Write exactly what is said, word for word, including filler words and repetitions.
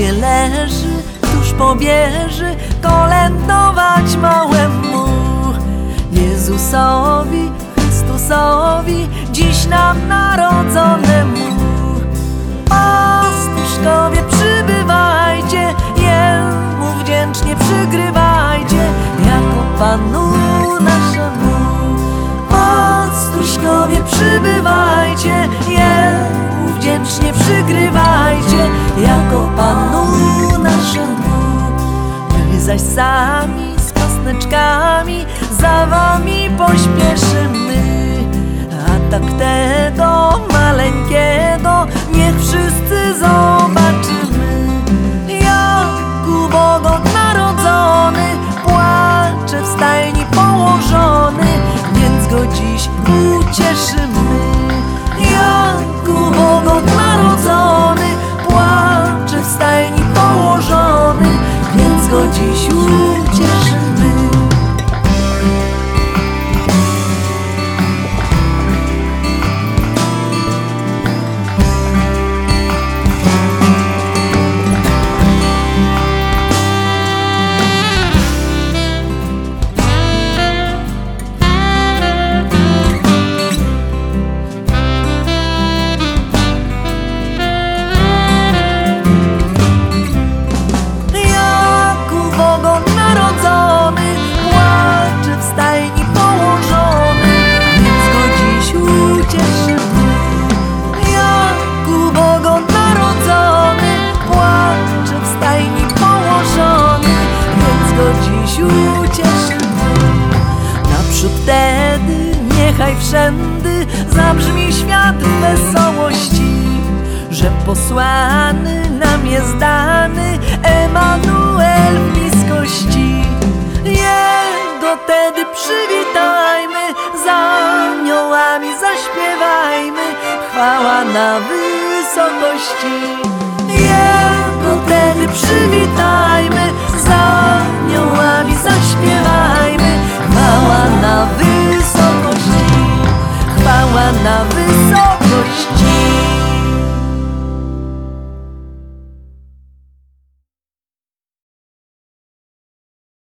sobie leży tuż po wieży, kolędować małemu Jezusowi, Chrystusowi, dziś nam narodzonemu. Pastuszkowie, przybywajcie, Jemu wdzięcznie przygrywajcie, jako Panu naszemu. Pastuszkowie, przybywajcie, Jemu wdzięcznie przygrywajcie, jako Panu naszemu. My zaś sami z pasneczkami za wami pośpieszymy, a tak tego maleńkiego niech wszyscy zobaczymy. Jak ubogot narodzony, płacze w stajni położony, więc go dziś ucieszymy. Jak ubogot narodzony, płacze w stajni położony, więc go dziś ucieszymy. Naprzód wtedy niechaj wszędy zabrzmi świat w wesołości, że posłany nam jest dany Emanuel w bliskości. Jego tedy przywitajmy, z aniołami zaśpiewajmy, chwała na wysokości. Jego tedy przywitajmy,